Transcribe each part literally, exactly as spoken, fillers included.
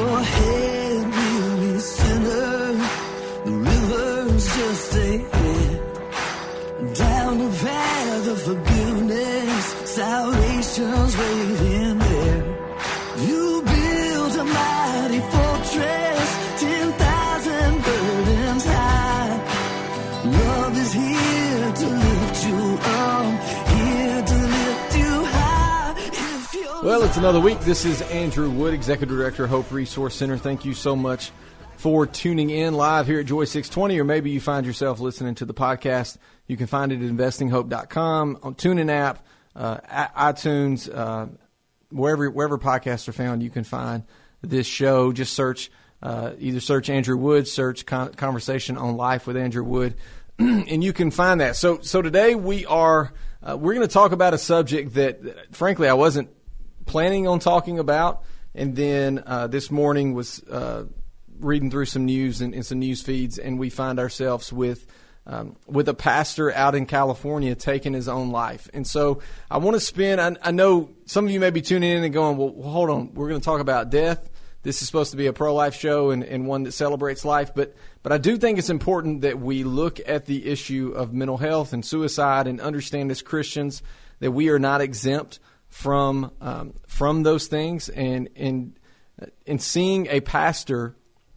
your head, weary sinner. The river's just ahead. Down the path of forgiveness, salvation's waiting there. You build a mighty fortress, ten thousand burdens high. Love is here to lift you up, here to lift you high. If you're Well, it's another week. This is Andrew Wood, Executive Director, Hope Resource Center. Thank you so much for tuning in live here at Joy six twenty, or maybe you find yourself listening to the podcast. You can find it at investing hope dot com, on TuneIn app, uh, iTunes, uh, wherever wherever podcasts are found. You can find this show. Just search, uh, either search Andrew Wood, search Con- Conversation on Life with Andrew Wood, and you can find that. So, so today we are uh, we're going to talk about a subject that, frankly, I wasn't planning on talking about, and then uh, this morning was uh, reading through some news and, and some news feeds, and we find ourselves with um, with a pastor out in California taking his own life. And so I want to spend, I, I know some of you may be tuning in and going, well, hold on, we're going to talk about death. This is supposed to be a pro-life show and, and one that celebrates life, but but I do think it's important that we look at the issue of mental health and suicide and understand as Christians that we are not exempt from um, from those things. And in in seeing a pastor,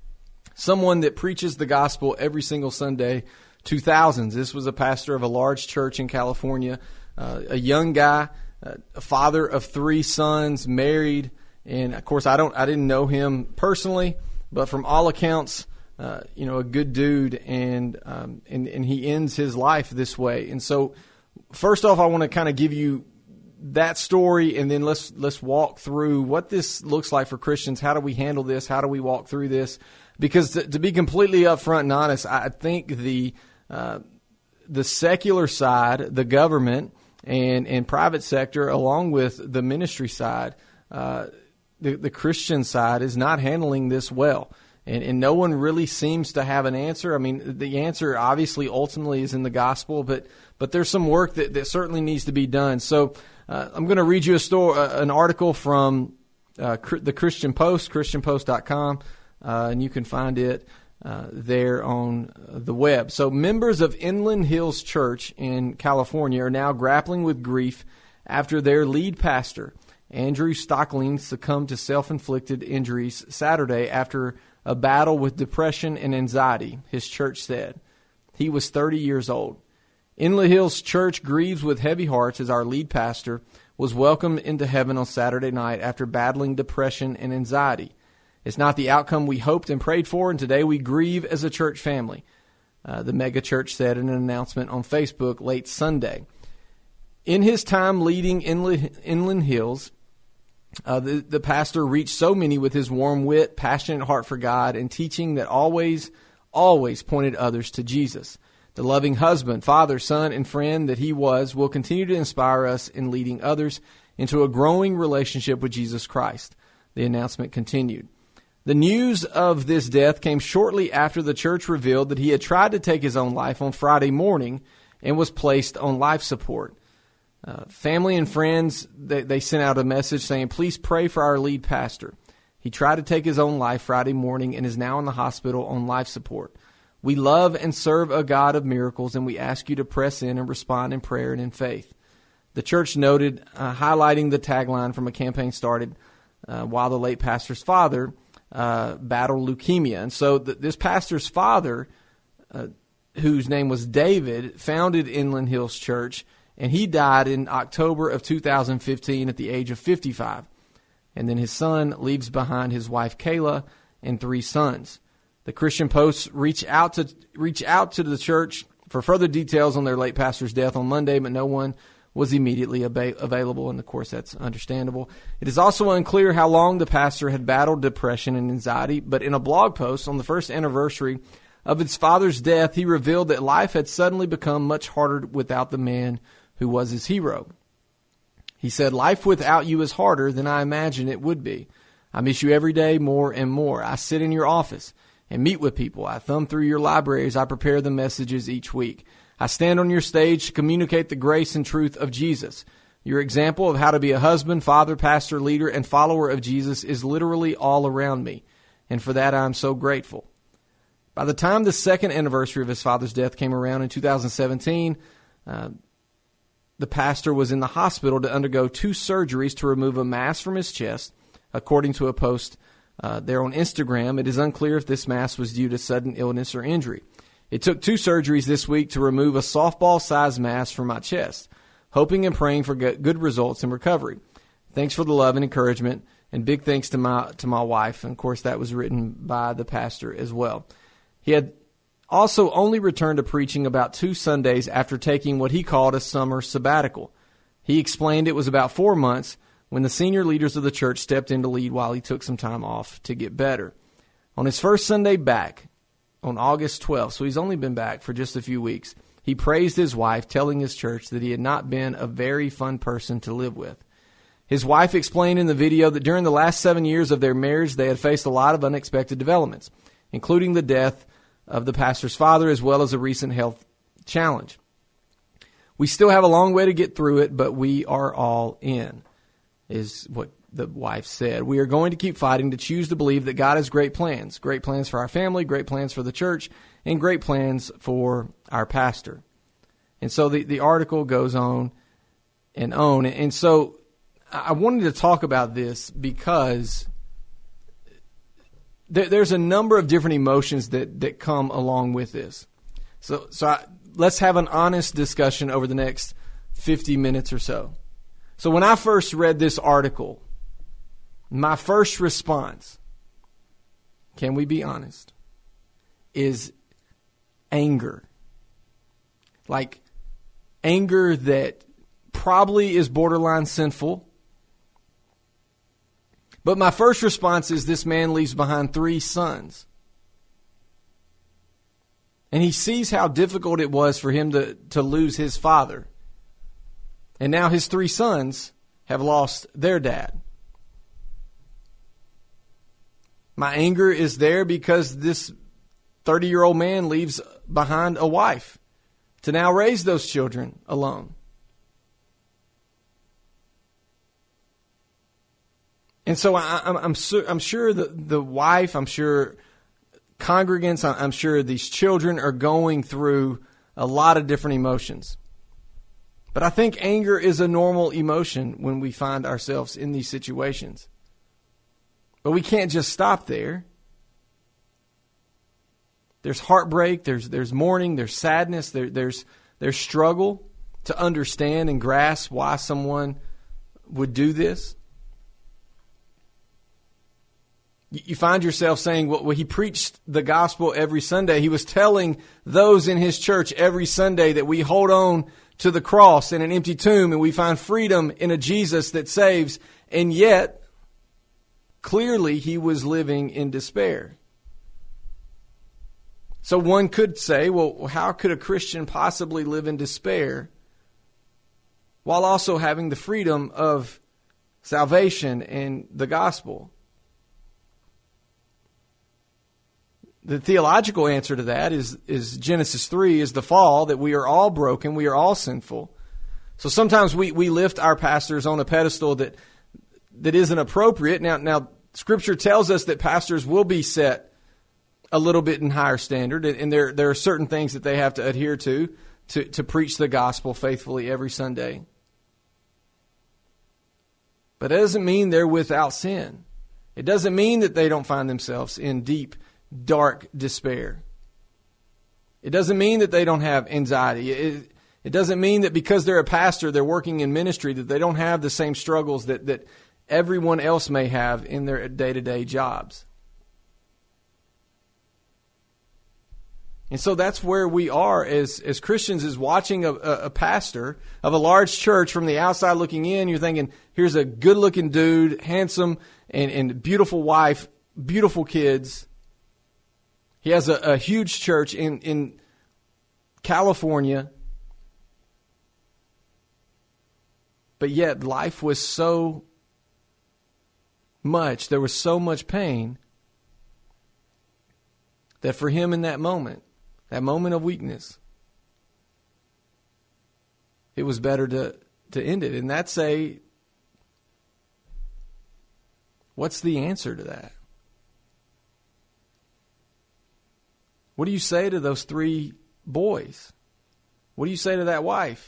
someone that preaches the gospel every single Sunday to thousands. This was a pastor of a large church in California, uh, a young guy, uh, a father of three sons, married, and of course I don't I didn't know him personally, but from all accounts, uh, you know, a good dude, and um, and and he ends his life this way. And so, first off, I want to kind of give you that story, and then let's let's walk through what this looks like for Christians. How do we handle this? How do we walk through this? Because to, to be completely upfront and honest, I think the uh, the secular side, the government and and private sector, along with the ministry side, uh, the the Christian side is not handling this well, and and no one really seems to have an answer. I mean, the answer obviously ultimately is in the gospel, but but there's some work that, that certainly needs to be done. So uh, I'm going to read you a story, uh, an article from uh, the Christian Post, christian post dot com. Uh, and you can find it uh, there on the web. So members of Inland Hills Church in California are now grappling with grief after their lead pastor, Andrew Stockling, succumbed to self-inflicted injuries Saturday after a battle with depression and anxiety, his church said. He was thirty years old. Inland Hills Church grieves with heavy hearts as our lead pastor was welcomed into heaven on Saturday night after battling depression and anxiety. It's not the outcome we hoped and prayed for, and today we grieve as a church family, uh, the mega church said in an announcement on Facebook late Sunday. In his time leading Inland, Inland Hills, uh, the, the pastor reached so many with his warm wit, passionate heart for God, and teaching that always, always pointed others to Jesus. The loving husband, father, son, and friend that he was will continue to inspire us in leading others into a growing relationship with Jesus Christ, the announcement continued. The news of this death came shortly after the church revealed that he had tried to take his own life on Friday morning and was placed on life support. Uh, family and friends, they, they sent out a message saying, please pray for our lead pastor. He tried to take his own life Friday morning and is now in the hospital on life support. We love and serve a God of miracles, and we ask you to press in and respond in prayer and in faith. The church noted, uh, highlighting the tagline from a campaign started uh, while the late pastor's father Uh, battled leukemia. And so th- this pastor's father, uh, whose name was David, founded Inland Hills Church, and he died in October of two thousand fifteen at the age of fifty-five. And then his son leaves behind his wife Kayla and three sons. The Christian Post reached out to reach out to the church for further details on their late pastor's death on Monday, but no one was immediately ab- available, and of course that's understandable. It is also unclear how long the pastor had battled depression and anxiety, but in a blog post on the first anniversary of his father's death, he revealed that life had suddenly become much harder without the man who was his hero. He said, life without you is harder than I imagined it would be. I miss you every day more and more. I sit in your office and meet with people. I thumb through your libraries. I prepare the messages each week. I stand on your stage to communicate the grace and truth of Jesus. Your example of how to be a husband, father, pastor, leader, and follower of Jesus is literally all around me. and for that I'm so grateful. By the time the second anniversary of his father's death came around in two thousand seventeen, uh, the pastor was in the hospital to undergo two surgeries to remove a mass from his chest. According to a post uh, there on Instagram, it is unclear if this mass was due to sudden illness or injury. It took two surgeries this week to remove a softball-sized mass from my chest, hoping and praying for good results and recovery. Thanks for the love and encouragement, and big thanks to my to my wife. And, of course, that was written by the pastor as well. He had also only returned to preaching about two Sundays after taking what he called a summer sabbatical. He explained it was about four months when the senior leaders of the church stepped in to lead while he took some time off to get better. On his first Sunday back, on August twelfth, so he's only been back for just a few weeks, he praised his wife, telling his church that he had not been a very fun person to live with. His wife explained in the video that during the last seven years of their marriage, they had faced a lot of unexpected developments, including the death of the pastor's father, as well as a recent health challenge. We still have a long way to get through it, but we are all in, is what the wife said. We are going to keep fighting to choose to believe that God has great plans, great plans for our family, great plans for the church, and great plans for our pastor. And so the, the article goes on and on. And so I wanted to talk about this because there, there's a number of different emotions that, that come along with this. So, so I, let's have an honest discussion over the next fifty minutes or so. So when I first read this article, my first response, can we be honest, is anger. Like anger that probably is borderline sinful. But my first response is this man leaves behind three sons. And he sees how difficult it was for him to, to lose his father. And now his three sons have lost their dad. My anger is there because this thirty-year-old man leaves behind a wife to now raise those children alone. And so I, I'm, I'm, su- I'm sure the, the wife, I'm sure congregants, I'm sure these children are going through a lot of different emotions. But I think anger is a normal emotion when we find ourselves in these situations. But we can't just stop there. There's heartbreak, there's there's mourning, there's sadness, there, there's there's struggle to understand and grasp why someone would do this. You find yourself saying, well, he preached the gospel every Sunday. He was telling those in his church every Sunday that we hold on to the cross and an empty tomb and we find freedom in a Jesus that saves. And yet, clearly he was living in despair. So one could say, well, how could a Christian possibly live in despair while also having the freedom of salvation and the gospel? The theological answer to that is, is Genesis three, is the fall, that we are all broken, we are all sinful. So sometimes we, we lift our pastors on a pedestal that that isn't appropriate. Now, now Scripture tells us that pastors will be set a little bit in higher standard, and, and there there are certain things that they have to adhere to, to to preach the gospel faithfully every Sunday. But it doesn't mean they're without sin. It doesn't mean that they don't find themselves in deep, dark despair. It doesn't mean that they don't have anxiety. It, it doesn't mean that because they're a pastor, they're working in ministry, that they don't have the same struggles that, that everyone else may have in their day-to-day jobs. And so that's where we are as, as Christians, is watching a, a, a pastor of a large church from the outside looking in. You're thinking, here's a good-looking dude, handsome and, and beautiful wife, beautiful kids. He has a, a huge church in, in California. But yet life was so much, there was so much pain, that for him in that moment, that moment of weakness, it was better to, to end it. And that's a, what's the answer to that? What do you say to those three boys? What do you say to that wife?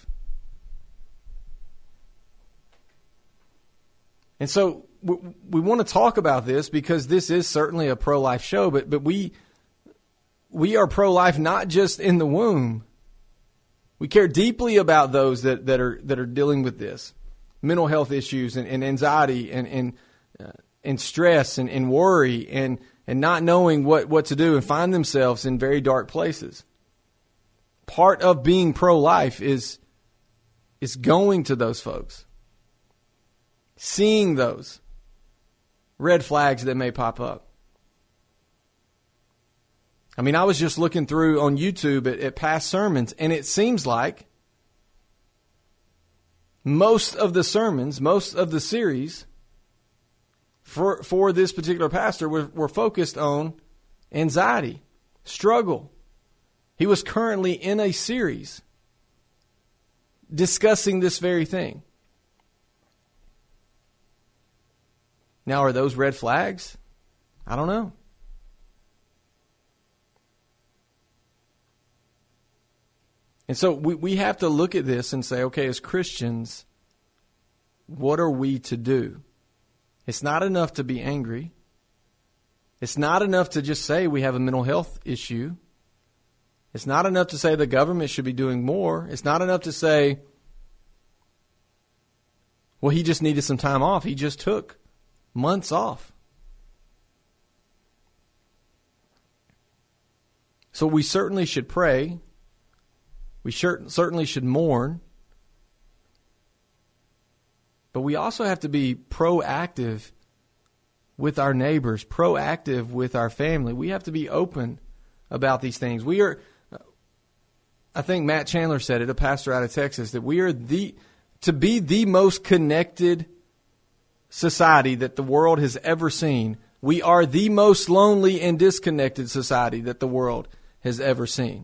And so we, we want to talk about this because this is certainly a pro-life show, but but we we are pro-life not just in the womb. We care deeply about those that, that are that are dealing with this, mental health issues and, and anxiety and and, uh, and stress and, and worry and, and not knowing what, what to do and find themselves in very dark places. Part of being pro-life is is going to those folks. Seeing those red flags that may pop up. I mean, I was just looking through on YouTube at, at past sermons, and it seems like most of the sermons, most of the series for for this particular pastor were, were focused on anxiety, struggle. He was currently in a series discussing this very thing. Now, are those red flags? I don't know. And so we, we have to look at this and say, okay, as Christians, what are we to do? It's not enough to be angry. It's not enough to just say we have a mental health issue. It's not enough to say the government should be doing more. It's not enough to say, well, he just needed some time off. He just took months off. So we certainly should pray. We sure, certainly should mourn. But we also have to be proactive with our neighbors, proactive with our family. We have to be open about these things. We are, I think Matt Chandler said it, a pastor out of Texas, that we are the, to be the most connected society that the world has ever seen. We are the most lonely and disconnected society that the world has ever seen.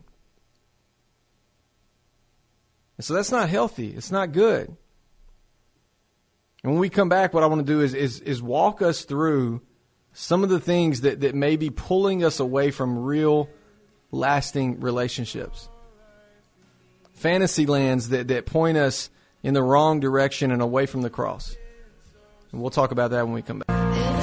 And so that's not healthy. It's not good. And when we come back, what I want to do is, is, is walk us through some of the things that, that may be pulling us away from real, lasting relationships. Fantasy lands that, that point us in the wrong direction and away from the cross. And we'll talk about that when we come back.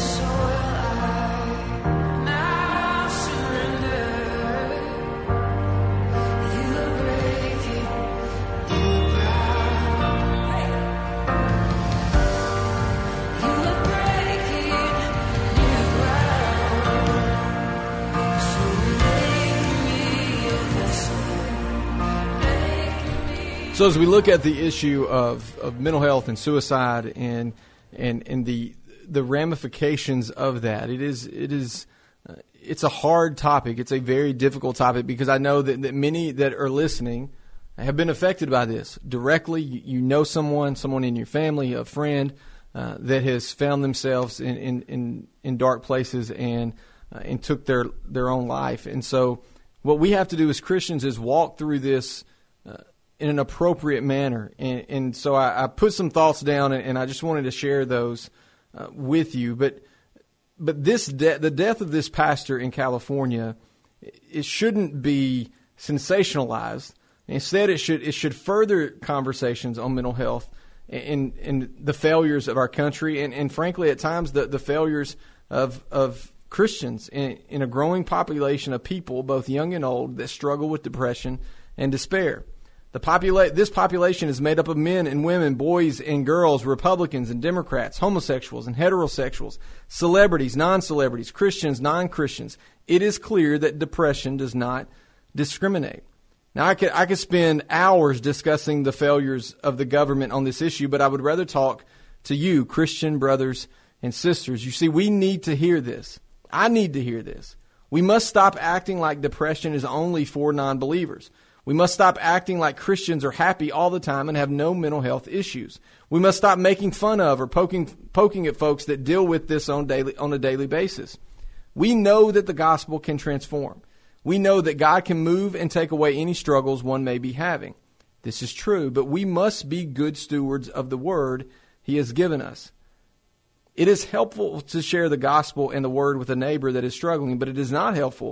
So as we look at the issue of, of mental health and suicide and and and the the ramifications of that, it is it is uh, it's a hard topic. It's a very difficult topic because I know that, that many that are listening have been affected by this directly. You, you know someone, someone in your family, a friend uh, that has found themselves in in, in, in dark places and uh, and took their their own life. And so what we have to do as Christians is walk through this Uh, in an appropriate manner. And, and so I, I put some thoughts down, and, and I just wanted to share those uh, with you. But but this de- the death of this pastor in California, it shouldn't be sensationalized. Instead, it should it should further conversations on mental health and, and the failures of our country, and, and frankly, at times, the, the failures of of Christians in, in a growing population of people, both young and old, that struggle with depression and despair. The popula- this population is made up of men and women, boys and girls, Republicans and Democrats, homosexuals and heterosexuals, celebrities, non-celebrities, Christians, non-Christians. It is clear that depression does not discriminate. Now, I could, I could spend hours discussing the failures of the government on this issue, but I would rather talk to you, Christian brothers and sisters. You see, we need to hear this. I need to hear this. We must stop acting like depression is only for non-believers. We must stop acting like Christians are happy all the time and have no mental health issues. We must stop making fun of or poking poking at folks that deal with this on daily on a daily basis. We know that the gospel can transform. We know that God can move and take away any struggles one may be having. This is true, but we must be good stewards of the word He has given us. It is helpful to share the gospel and the word with a neighbor that is struggling, but it is not helpful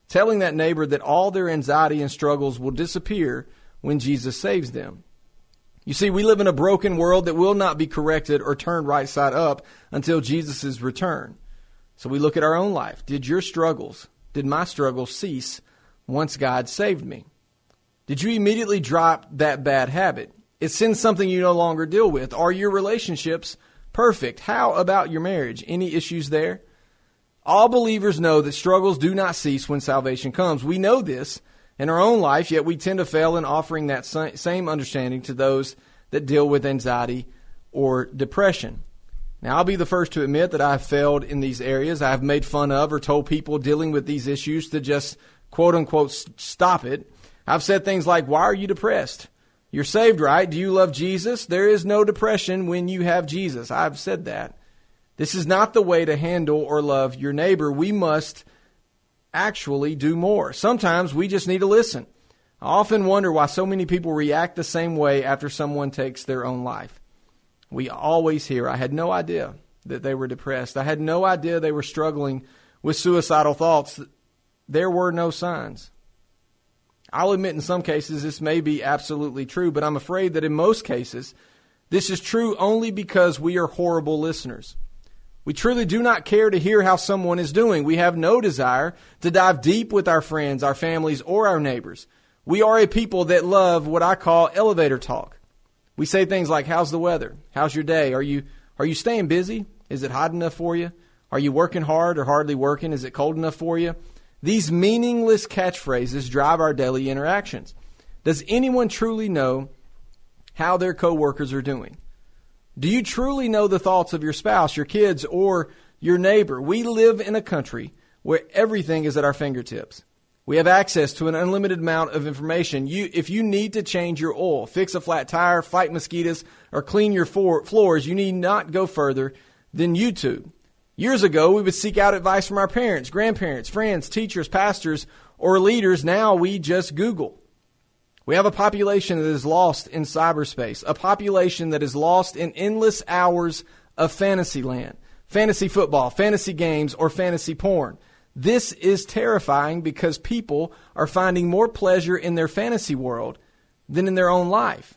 telling that neighbor that all their anxiety and struggles will disappear when Jesus saves them. You see, we live in a broken world that will not be corrected or turned right side up until Jesus' return. So we look at our own life. Did your struggles, did my struggles cease once God saved me? Did you immediately drop that bad habit? Is sin something you no longer deal with? Are your relationships perfect? How about your marriage? Any issues there? All believers know that struggles do not cease when salvation comes. We know this in our own life, yet we tend to fail in offering that same understanding to those that deal with anxiety or depression. Now, I'll be the first to admit that I've failed in these areas. I've made fun of or told people dealing with these issues to just, quote unquote, stop it. I've said things like, why are you depressed? You're saved, right? Do you love Jesus? There is no depression when you have Jesus. I've said that. This is not the way to handle or love your neighbor. We must actually do more. Sometimes we just need to listen. I often wonder why so many people react the same way after someone takes their own life. We always hear, I had no idea that they were depressed. I had no idea they were struggling with suicidal thoughts. There were no signs. I'll admit in some cases this may be absolutely true, but I'm afraid that in most cases this is true only because we are horrible listeners. We truly do not care to hear how someone is doing. We have no desire to dive deep with our friends, our families, or our neighbors. We are a people that love what I call elevator talk. We say things like, how's the weather? How's your day? Are you are you staying busy? Is it hot enough for you? Are you working hard or hardly working? Is it cold enough for you? These meaningless catchphrases drive our daily interactions. Does anyone truly know how their coworkers are doing? Do you truly know the thoughts of your spouse, your kids, or your neighbor? We live in a country where everything is at our fingertips. We have access to an unlimited amount of information. You, if you need to change your oil, fix a flat tire, fight mosquitoes, or clean your floor, floors, you need not go further than YouTube. Years ago, we would seek out advice from our parents, grandparents, friends, teachers, pastors, or leaders. Now we just Google. We have a population that is lost in cyberspace, a population that is lost in endless hours of fantasy land, fantasy football, fantasy games, or fantasy porn. This is terrifying because people are finding more pleasure in their fantasy world than in their own life.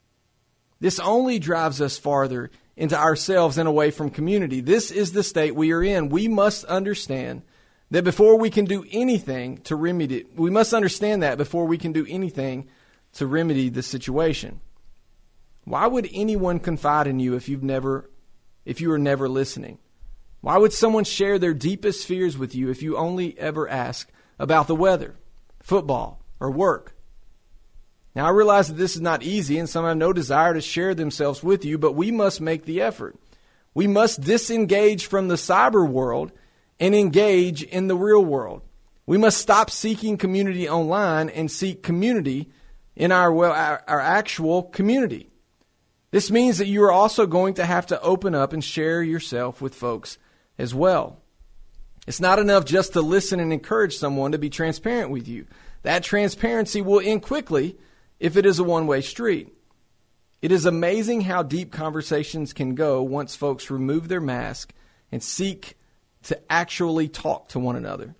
This only drives us farther into ourselves and away from community. This is the state we are in. We must understand that before we can do anything to remedy it, we must understand that before we can do anything to remedy the situation. Why would anyone confide in you if you've never, if you are never listening? Why would someone share their deepest fears with you if you only ever ask about the weather, football, or work? Now, I realize that this is not easy, and some have no desire to share themselves with you, but we must make the effort. We must disengage from the cyber world and engage in the real world. We must stop seeking community online and seek community in our, well, our, our actual community. This means that you are also going to have to open up and share yourself with folks as well. It's not enough just to listen and encourage someone to be transparent with you. That transparency will end quickly if it is a one-way street. It is amazing how deep conversations can go once folks remove their mask and seek to actually talk to one another.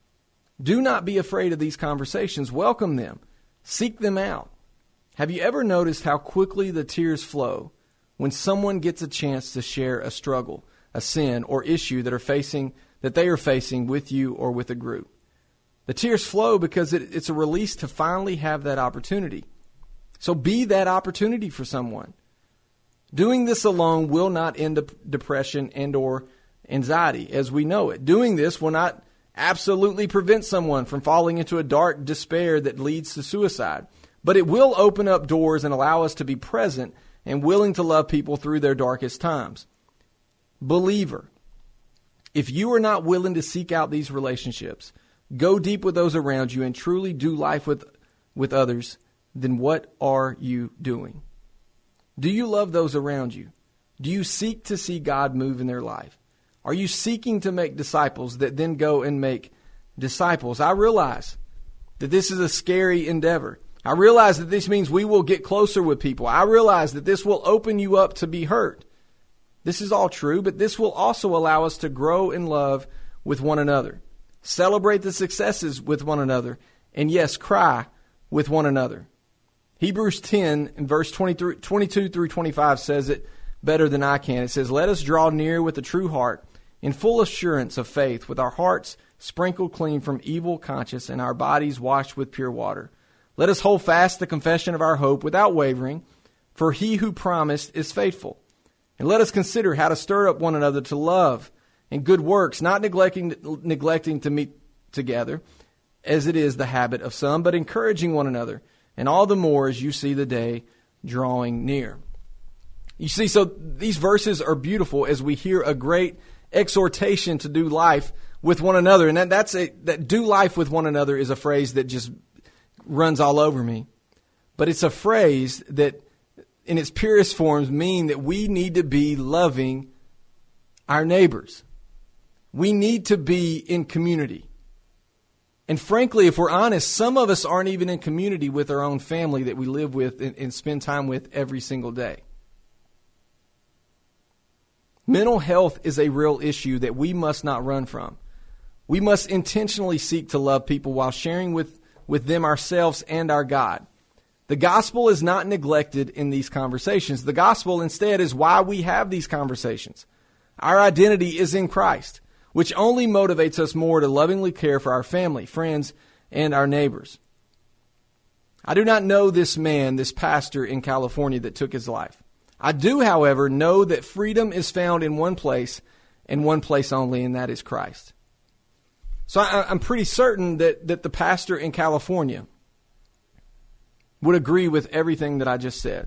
Do not be afraid of these conversations. Welcome them. Seek them out. Have you ever noticed how quickly the tears flow when someone gets a chance to share a struggle, a sin, or issue that are facing that they are facing with you or with a group? The tears flow because it, it's a release to finally have that opportunity. So be that opportunity for someone. Doing this alone will not end depression and or anxiety as we know it. Doing this will not absolutely prevent someone from falling into a dark despair that leads to suicide. But it will open up doors and allow us to be present and willing to love people through their darkest times. Believer, if you are not willing to seek out these relationships, go deep with those around you, and truly do life with, with others, then what are you doing? Do you love those around you? Do you seek to see God move in their life? Are you seeking to make disciples that then go and make disciples? I realize that this is a scary endeavor. I realize that this means we will get closer with people. I realize that this will open you up to be hurt. This is all true, but this will also allow us to grow in love with one another. Celebrate the successes with one another. And yes, cry with one another. Hebrews ten and verse twenty-two through twenty-five says it better than I can. It says, let us draw near with a true heart in full assurance of faith, with our hearts sprinkled clean from evil conscience and our bodies washed with pure water. Let us hold fast the confession of our hope without wavering, for he who promised is faithful. And let us consider how to stir up one another to love and good works, not neglecting, neglecting to meet together, as it is the habit of some, but encouraging one another, and all the more as you see the day drawing near. You see, so these verses are beautiful as we hear a great exhortation to do life with one another. And that, that's a, that do life with one another is a phrase that just runs all over me. But it's a phrase that in its purest forms mean that we need to be loving our neighbors. We need to be in community. And frankly, if we're honest, some of us aren't even in community with our own family that we live with and, and spend time with every single day. Mental health is a real issue that we must not run from. We must intentionally seek to love people while sharing with, with them ourselves and our God. The gospel is not neglected in these conversations. The gospel instead is why we have these conversations. Our identity is in Christ, which only motivates us more to lovingly care for our family, friends, and our neighbors. I do not know this man, this pastor in California that took his life. I do, however, know that freedom is found in one place and one place only, and that is Christ. So I, I'm pretty certain that, that the pastor in California would agree with everything that I just said.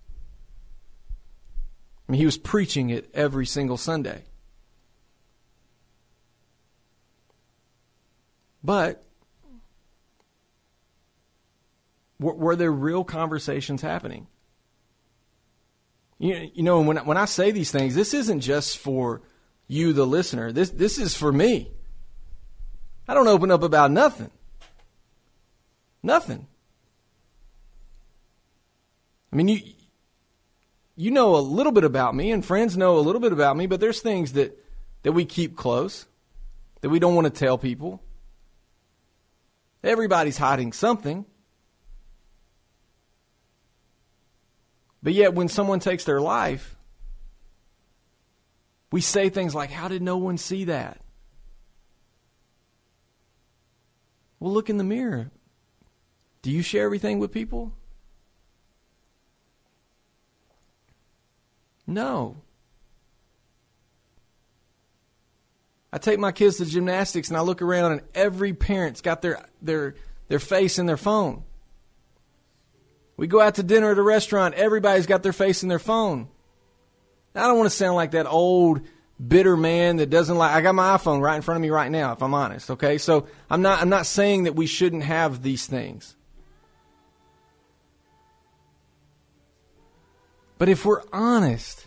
I mean, he was preaching it every single Sunday. But were, were there real conversations happening? You, you know, when, when I say these things, this isn't just for you, the listener. This, this is for me. I don't open up about nothing. Nothing. I mean, you you know a little bit about me, and friends know a little bit about me, but there's things that, that we keep close, that we don't want to tell people. Everybody's hiding something. But yet when someone takes their life, we say things like, how did no one see that? Well, look in the mirror. Do you share everything with people? No. I take my kids to gymnastics and I look around and every parent's got their their their face in their phone. We go out to dinner at a restaurant, everybody's got their face in their phone. I don't want to sound like that old bitter man that doesn't like, I got my iPhone right in front of me right now, if I'm honest, okay? So I'm not I'm not saying that we shouldn't have these things. But if we're honest,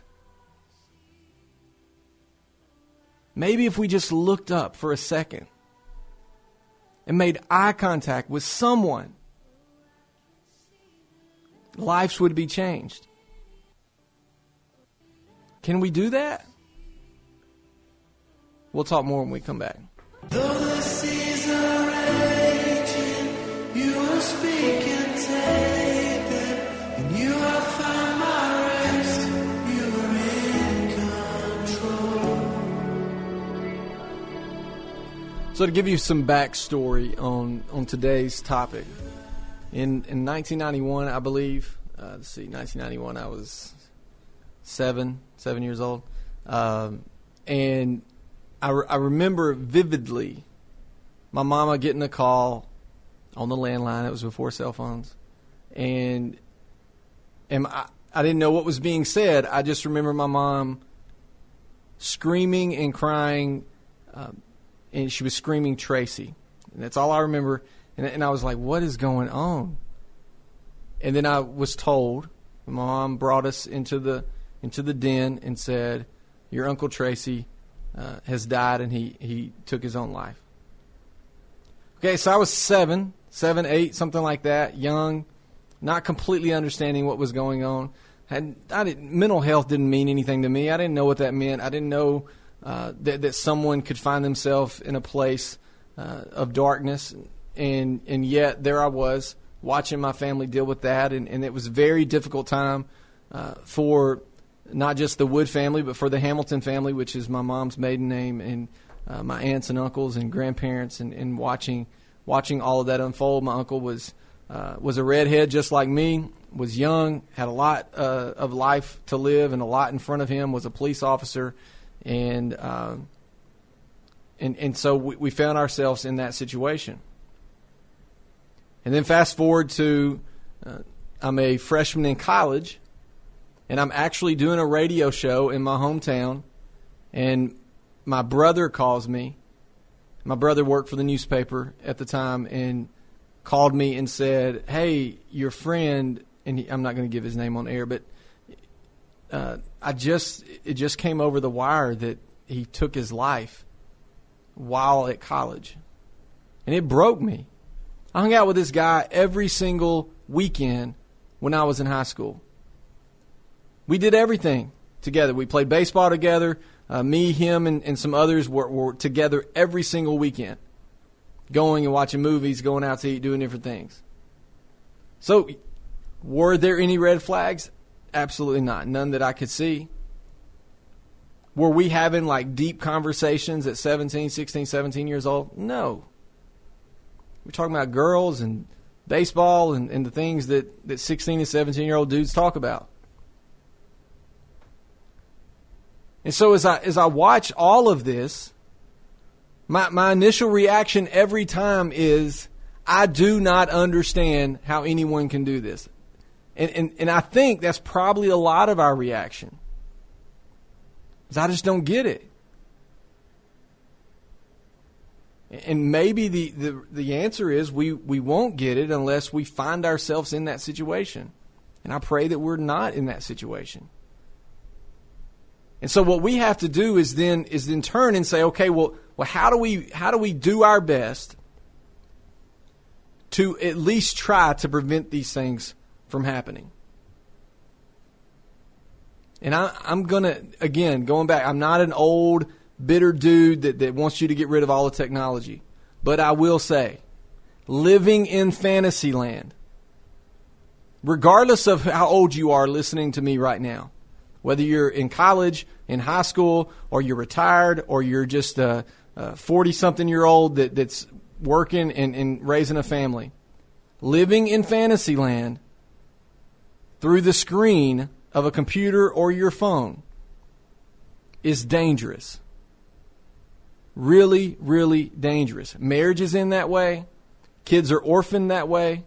maybe if we just looked up for a second and made eye contact with someone, lives would be changed. Can we do that? We'll talk more when we come back. Though the seas are raging, you are speaking, David, and you have found my rest. You are in control. So to give you some backstory on, on today's topic, in in nineteen ninety-one, I believe, uh, let's see, nineteen ninety-one, I was seven, seven years old, um, and I, re- I remember vividly my mama getting a call on the landline. It was before cell phones. And, and I, I didn't know what was being said. I just remember my mom screaming and crying, um, and she was screaming Tracy. And that's all I remember. And, and I was like, what is going on? And then I was told, my mom brought us into the into the den and said, your Uncle Tracy Uh, has died, and he, he took his own life. Okay, so I was seven, seven, eight, something like that, young, not completely understanding what was going on. Had I didn't, mental health didn't mean anything to me. I didn't know what that meant. I didn't know uh, that that someone could find themselves in a place uh, of darkness, and and yet there I was watching my family deal with that, and, and it was a very difficult time uh, for not just the Wood family, but for the Hamilton family, which is my mom's maiden name, and uh, my aunts and uncles and grandparents, and, and watching watching all of that unfold. My uncle was uh, was a redhead just like me, was young, had a lot uh, of life to live and a lot in front of him, was a police officer, and um, and, and so we, we found ourselves in that situation. And then fast forward to uh, I'm a freshman in college, and I'm actually doing a radio show in my hometown, and my brother calls me. My brother worked for the newspaper at the time and called me and said, hey, your friend, and he, I'm not going to give his name on air, but uh, I just it just came over the wire that he took his life while at college. And it broke me. I hung out with this guy every single weekend when I was in high school. We did everything together. We played baseball together. Uh, me, him, and, and some others were, were together every single weekend, going and watching movies, going out to eat, doing different things. So, were there any red flags? Absolutely not. None that I could see. Were we having like deep conversations at seventeen, sixteen, seventeen years old? No. We're talking about girls and baseball and, and the things that, that sixteen and seventeen-year-old dudes talk about. And so as I as I watch all of this, my, my initial reaction every time is, I do not understand how anyone can do this. And, and, and I think that's probably a lot of our reaction. Because I just don't get it. And maybe the, the, the answer is we, we won't get it unless we find ourselves in that situation. And I pray that we're not in that situation. And so what we have to do is then is then turn and say, okay, well, well, how do we how do we do our best to at least try to prevent these things from happening? And I, I'm gonna again going back. I'm not an old bitter dude that, that wants you to get rid of all the technology, but I will say, living in fantasy land, regardless of how old you are listening to me right now. Whether you're in college, in high school, or you're retired, or you're just a forty-something-year-old that, that's working and, and raising a family. Living in fantasy land through the screen of a computer or your phone is dangerous. Really, really dangerous. Marriage is in that way. Kids are orphaned that way.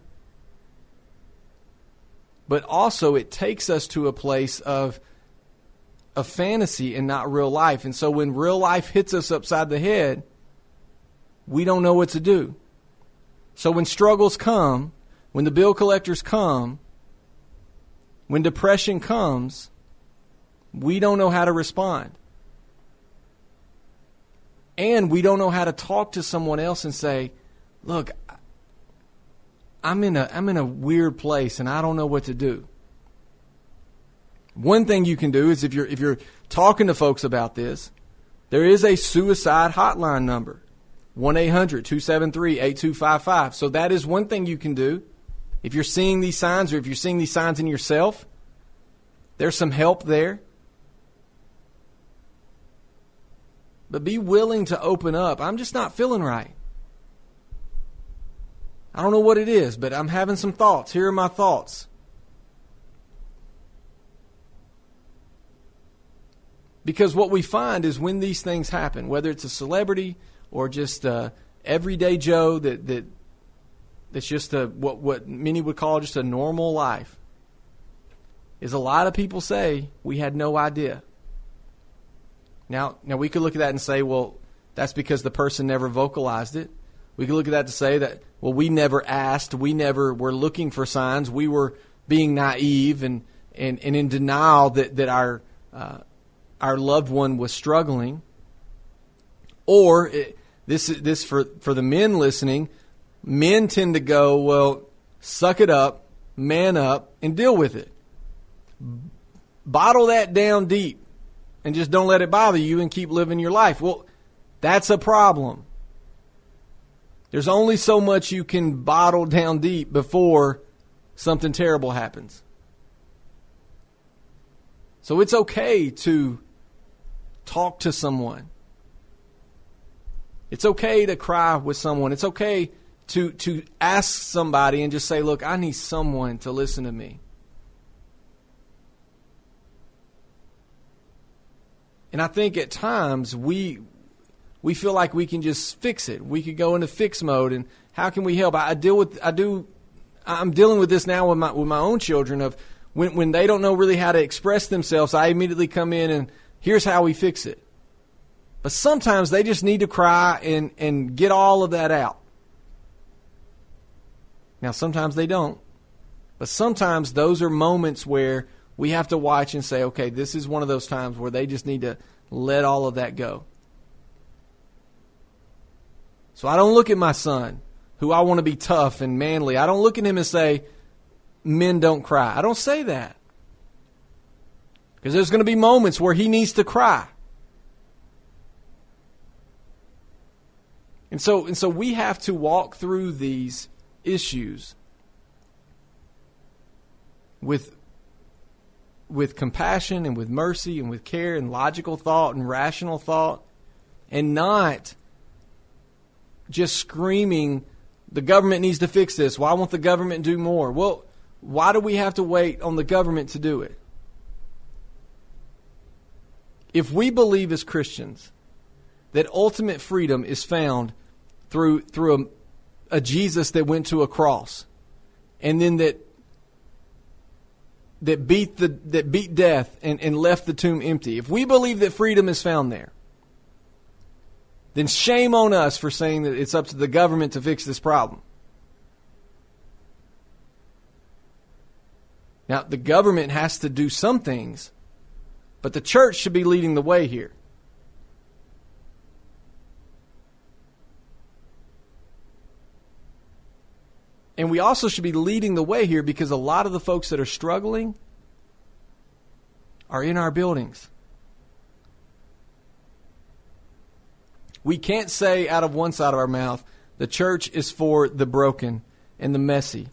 But also it takes us to a place of of fantasy and not real life. And so when real life hits us upside the head, we don't know what to do. So when struggles come, when the bill collectors come, when depression comes, we don't know how to respond. And we don't know how to talk to someone else and say, look, I'm in a I'm in a weird place and I don't know what to do. One thing you can do is if you're if you're talking to folks about this, there is a suicide hotline number, one eight hundred two seven three eight two five five. So that is one thing you can do. If you're seeing these signs or if you're seeing these signs in yourself, there's some help there. But be willing to open up. I'm just not feeling right. I don't know what it is, but I'm having some thoughts. Here are my thoughts. Because what we find is when these things happen, whether it's a celebrity or just uh, everyday Joe that that that's just a what what many would call just a normal life, is a lot of people say we had no idea. Now, now we could look at that and say, well, that's because the person never vocalized it. We could look at that to say that, well, we never asked, we never were looking for signs, we were being naive and and, and in denial that that our uh, our loved one was struggling. Or it, this this for for the men listening, men tend to go, well, suck it up, man up, and deal with it. Bottle that down deep and just don't let it bother you and keep living your life. Well, that's a problem. There's only so much you can bottle down deep before something terrible happens. So it's okay to talk to someone. It's okay to cry with someone. It's okay to, to ask somebody and just say, look, I need someone to listen to me. And I think at times we we feel like we can just fix it. We could go into fix mode, and how can we help? I, I deal with I do I'm dealing with this now with my with my own children of when when they don't know really how to express themselves, I immediately come in and here's how we fix it. But sometimes they just need to cry and, and get all of that out. Now sometimes they don't. But sometimes those are moments where we have to watch and say, okay, this is one of those times where they just need to let all of that go. So I don't look at my son, who I want to be tough and manly. I don't look at him and say, men don't cry. I don't say that. Because there's going to be moments where he needs to cry. And so, and so we have to walk through these issues with with compassion and with mercy and with care and logical thought and rational thought, and not just screaming, the government needs to fix this. Why won't the government do more? Well, why do we have to wait on the government to do it? If we believe as Christians that ultimate freedom is found through through a, a Jesus that went to a cross, and then that that beat the that beat death and, and left the tomb empty. If we believe that freedom is found there, then shame on us for saying that it's up to the government to fix this problem. Now, the government has to do some things, but the church should be leading the way here. And we also should be leading the way here because a lot of the folks that are struggling are in our buildings. We can't say out of one side of our mouth, the church is for the broken and the messy.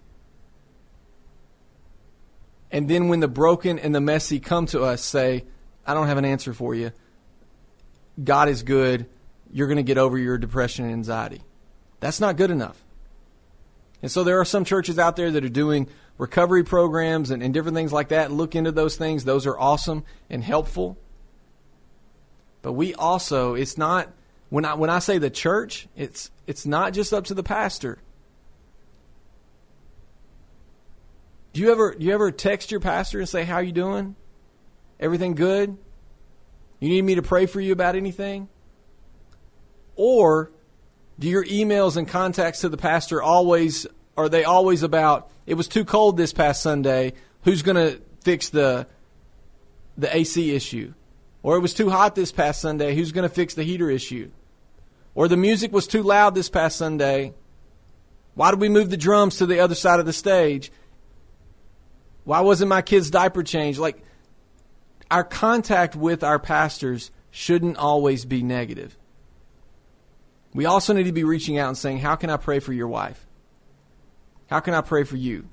And then when the broken and the messy come to us, say, I don't have an answer for you. God is good. You're going to get over your depression and anxiety. That's not good enough. And so there are some churches out there that are doing recovery programs and, and different things like that. Look into those things. Those are awesome and helpful. But we also, it's not, when I when I say the church, it's it's not just up to the pastor. Do you ever do you ever text your pastor and say, how you doing? Everything good? You need me to pray for you about anything? Or do your emails and contacts to the pastor always, are they always about, it was too cold this past Sunday, who's going to fix the the A C issue? Or it was too hot this past Sunday, who's going to fix the heater issue? Or the music was too loud this past Sunday, why did we move the drums to the other side of the stage? Why wasn't my kid's diaper changed? Like, our contact with our pastors shouldn't always be negative. We also need to be reaching out and saying, how can I pray for your wife? How can I pray for you?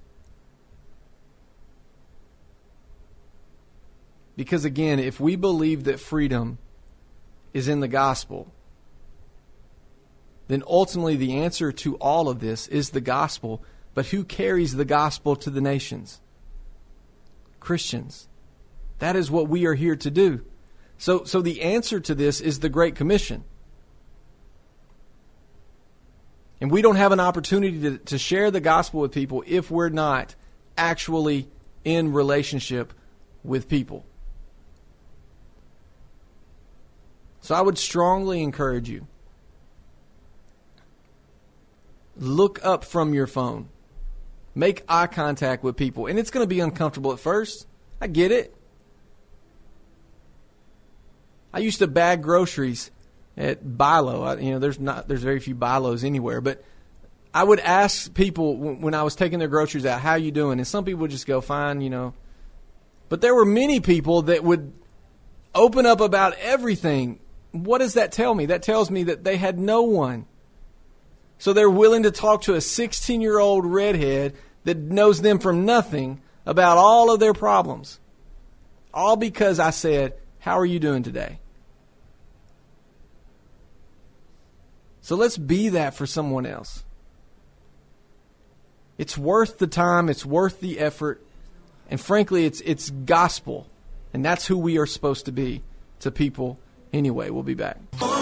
Because again, if we believe that freedom is in the gospel, then ultimately the answer to all of this is the gospel. But who carries the gospel to the nations? Christians. That is what we are here to do. So, so the answer to this is the Great Commission. And we don't have an opportunity to, to share the gospel with people if we're not actually in relationship with people. So I would strongly encourage you, look up from your phone. Make eye contact with people. And it's going to be uncomfortable at first. I get it. I used to bag groceries at Bilo. I, you know, there's not there's very few Bilos anywhere, but I would ask people when I was taking their groceries out, how you doing? And some people would just go, fine, you know. But there were many people that would open up about everything. What does that tell me? That tells me that they had no one So they're willing to talk to a sixteen-year-old redhead that knows them from nothing about all of their problems. All because I said, how are you doing today? So let's be that for someone else. It's worth the time. It's worth the effort. And frankly, it's it's gospel. And that's who we are supposed to be to people anyway. We'll be back.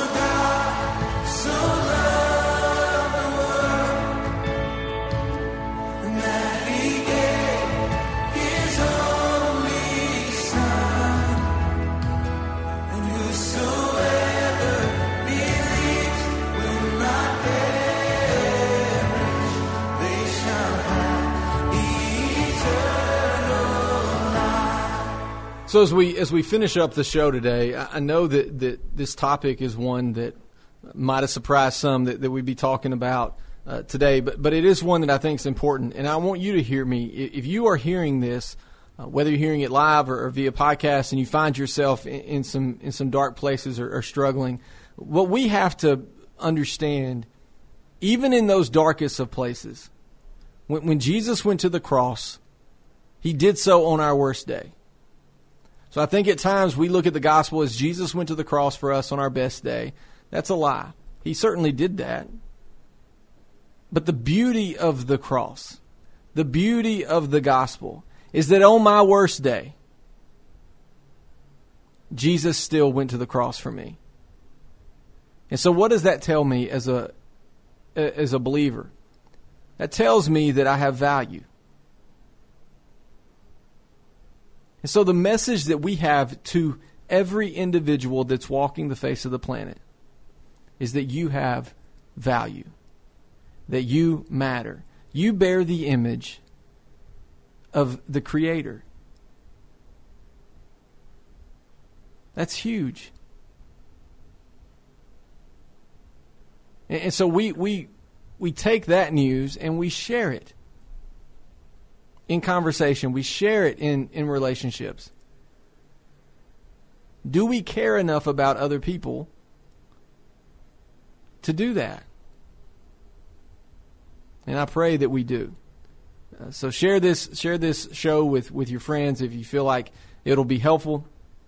So as we as we finish up the show today, I know that, that this topic is one that might have surprised some that, that we'd be talking about uh, today, but but it is one that I think is important, and I want you to hear me. If you are hearing this, uh, whether you're hearing it live or, or via podcast, and you find yourself in, in some in some dark places or, or struggling, what we have to understand, even in those darkest of places, when, when Jesus went to the cross, he did so on our worst day. So I think at times we look at the gospel as Jesus went to the cross for us on our best day. That's a lie. He certainly did that. But the beauty of the cross, the beauty of the gospel, is that on my worst day, Jesus still went to the cross for me. And so what does that tell me as a as a believer? That tells me that I have value. And so the message that we have to every individual that's walking the face of the planet is that you have value, that you matter. You bear the image of the Creator. That's huge. And, and so we, we, we take that news and we share it. In conversation, we share it in, in relationships. Do we care enough about other people to do that? And I pray that we do. Uh, so share this share this show with, with your friends if you feel like it'll be helpful.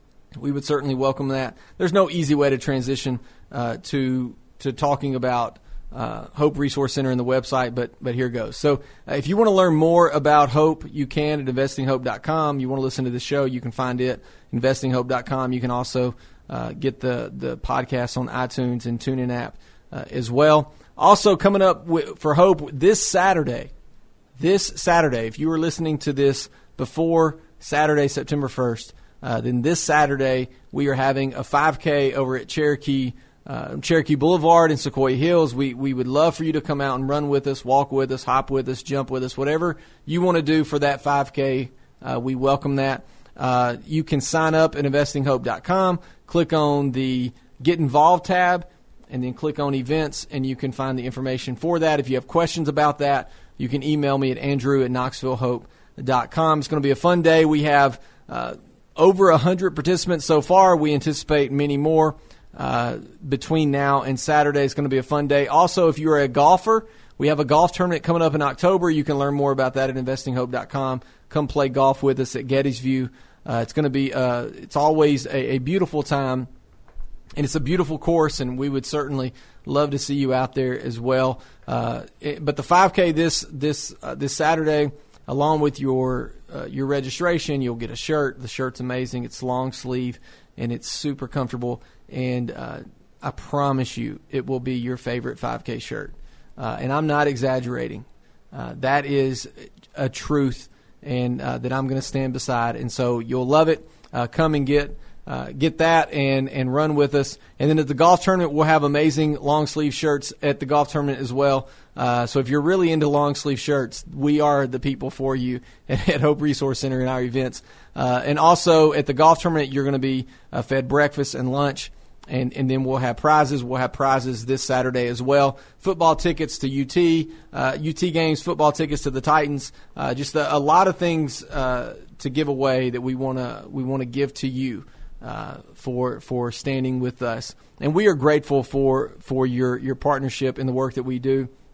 We would certainly welcome that. There's no easy way to transition uh, to to talking about Uh, Hope Resource Center and the website, but but here goes. So uh, if you want to learn more about Hope, you can at investing hope dot com. You want to listen to the show, you can find it investing hope dot com. You can also uh, get the, the podcast on iTunes and TuneIn app uh, as well. Also coming up w- for Hope this Saturday, this Saturday, if you were listening to this before Saturday, September first, uh, then this Saturday we are having a five K over at Cherokee Uh, Cherokee Boulevard in Sequoia Hills. We we would love for you to come out and run with us, walk with us, hop with us, jump with us, whatever you want to do for that five K. Uh, we welcome that. Uh, you can sign up at investing hope dot com, click on the Get Involved tab, and then click on Events, and you can find the information for that. If you have questions about that, you can email me at andrew at knoxville hope dot com. It's going to be a fun day. We have uh, over one hundred participants so far. We anticipate many more. Uh, between now and Saturday. It's going to be a fun day. Also, if you're a golfer, we have a golf tournament coming up in October. You can learn more about that at investing hope dot com. Come play golf with us at Gettysview. Uh, it's going to be, uh, it's always a, a beautiful time, and it's a beautiful course, and we would certainly love to see you out there as well. Uh, it, but the five K this this uh, this Saturday, along with your uh, your registration, you'll get a shirt. The shirt's amazing. It's long sleeve, and it's super comfortable. And uh, I promise you it will be your favorite five K shirt. Uh, and I'm not exaggerating. Uh, that is a truth and uh, that I'm going to stand beside. And so you'll love it. Uh, come and get uh, get that and, and run with us. And then at the golf tournament, we'll have amazing long-sleeve shirts at the golf tournament as well. Uh, so if you're really into long-sleeve shirts, we are the people for you at, at Hope Resource Center in our events. Uh, and also at the golf tournament, you're going to be uh, fed breakfast and lunch. And, and then we'll have prizes. We'll have prizes this Saturday as well. Football tickets to U T, uh, U T games, football tickets to the Titans. Uh, just a, a lot of things uh, to give away that we want to we want to give to you uh, for for standing with us. And we are grateful for for your your partnership in the work that we do.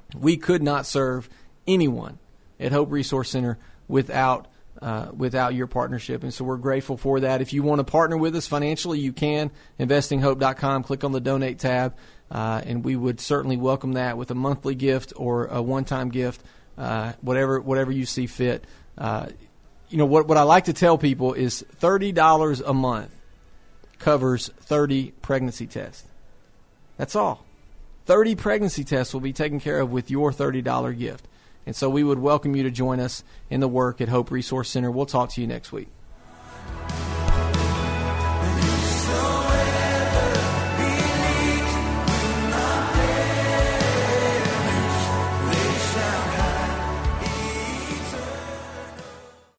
We could not serve anyone at Hope Resource Center without uh, without your partnership, and so we're grateful for that. If you want to partner with us financially, you can. investing hope dot com. Click on the Donate tab, uh, and we would certainly welcome that with a monthly gift or a one-time gift, uh, whatever whatever you see fit. Uh, you know, what, what I like to tell people is thirty dollars a month covers thirty pregnancy tests. That's all. thirty pregnancy tests will be taken care of with your thirty dollars gift. And so we would welcome you to join us in the work at Hope Resource Center. We'll talk to you next week.